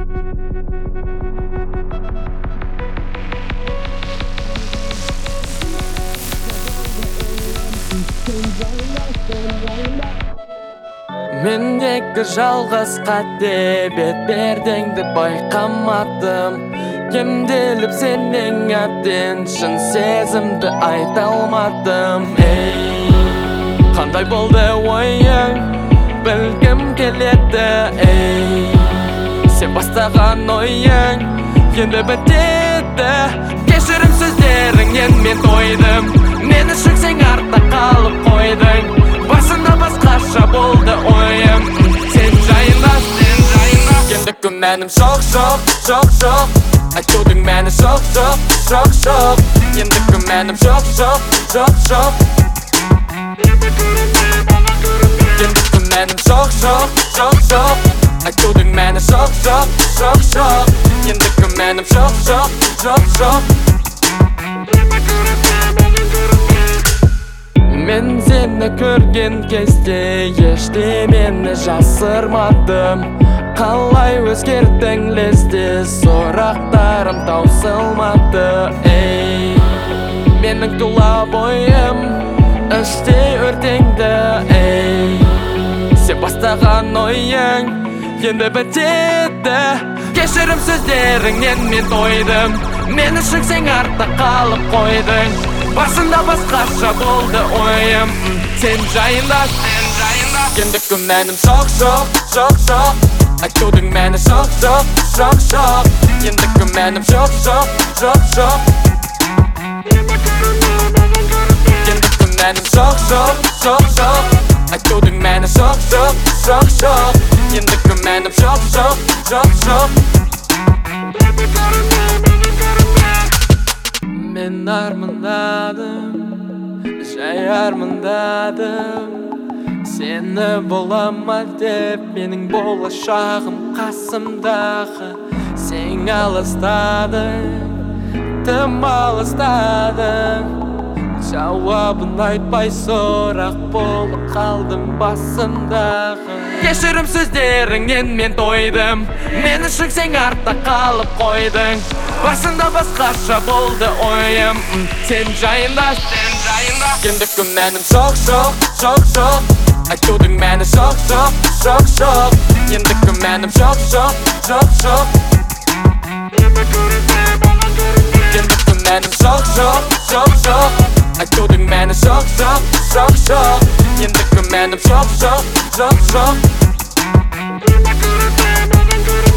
Mendeki жалғыз қате бет бердіңді байқамадым. Кемделіп сенің әбден шын сезімді айта алмадым. Ей, қандай болды ойың, білгім келеді. Ей, сен бастаған ойың енді бітеді. Кешірім сөздеріңнен мен тойдым. Мені шүксең артта қалып қойдың. Басында басқаша болды ойым, сен жайында. Енді күмәнім жоқ. Айтудың мәні жоқ. Енді күмәнім жоқ. Енді күмәнім жоқ. Айтудың мәні жоқ. Енді күмәнім жоқ. Мен сені көрген кезде ештемені жасырмадым. Қалай өзгердің лезде, сұрақтарым таусылмады. Ей, менің тұла бойым іштей өртеңді. Ей, сен бастаған ойың енді бітеді. Кешірім сөздеріңнен мен тойдым. Мені шүксең артта қалып қойдың. Басында басқаша болды ойым, сен жайында. Енді күмәнім жоқ. Айтудың мәні жоқ. Енді күмәнім жоқ. Енді күмәнім жоқ. Айтудың мәні жоқ. Енді күмәнім жоқ. Мен армандадым, жай армандадым. Сені болама деп, менің болашағым қасымдағы. Сен алыстадың, тым алыстадың. Жауабын айтпай сұрақ болып қалдым басымдағы. Кешірім сөздеріңнен мен тойдым. Мені шүксең артта қалып қойдың. Басында басқаша болды ойым, сен жайында. Енді күмәнім жоқ. Айтудың мәні жоқ. Енді күмәнім жоқ. Енді күмәнім жоқ. Айтудың мәні жоқ. Енді күмәнім жоқ.